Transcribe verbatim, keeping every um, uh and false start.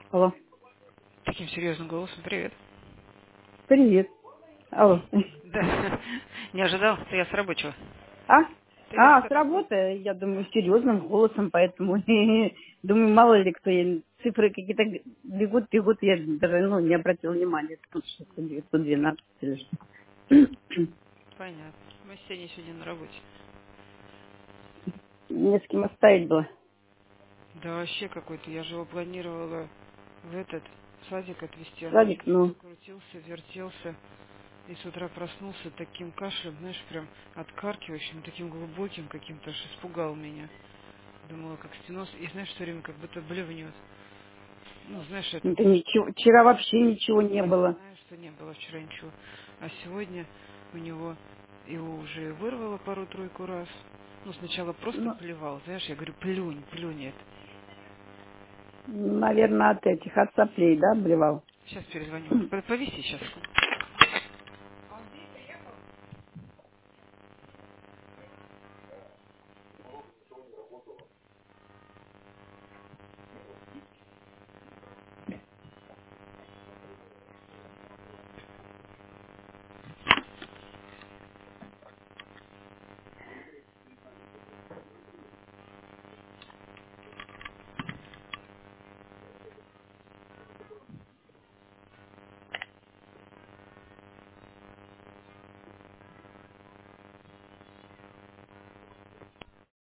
Алло. Таким серьезным голосом. Привет. Привет. Алло. Да. Не ожидал, что я с рабочего. А? Ты как А, с с рабочего? работы, я думаю, серьезным голосом, поэтому думаю, мало ли кто, я- цифры какие-то бегут, бегут, я даже ну, не обратила внимания, тут что-то девятьсот двенадцать или что. Понятно. Мы с Сеней сегодня на работе. Не с кем оставить было. Да вообще какой-то. Я же его планировала в этот садик отвезти, а он Садик, все ну, крутился, вертелся. И с утра проснулся таким кашлем, знаешь, прям откаркивающим, таким глубоким каким-то, аж испугал меня. Думала, как стеноз. И знаешь, все время как будто блевнет. Ну, знаешь, этот. это ничего, вчера вообще ничего не Я было. знаю, что не было вчера ничего. А сегодня у него его уже вырвало пару-тройку раз. Ну, сначала просто Ну, плевал. Знаешь, я говорю, плюнь, плюнь это. наверное, от этих, от соплей, да, блевал. Сейчас перезвоню. По- Повиси сейчас.